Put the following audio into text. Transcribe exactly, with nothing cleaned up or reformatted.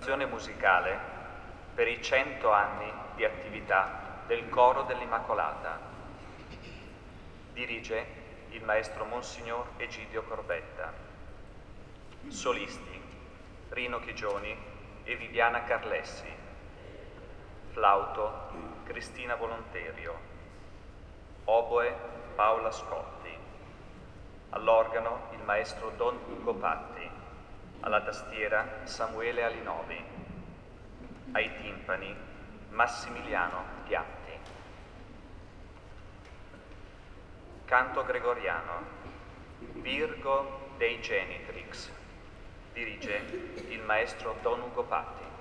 Azione musicale per i cento anni di attività del Coro dell'Immacolata. Dirige il maestro Monsignor Egidio Corbetta. Solisti Rino Chigioni e Viviana Carlessi. Flauto Cristina Volonterio. Oboe Paola Scotti. All'organo il maestro Don Ugo Patti. Alla tastiera Samuele Alinovi. Ai timpani Massimiliano Piatti. Canto gregoriano Virgo dei Genitrix. Dirige il maestro Don Ugo Patti.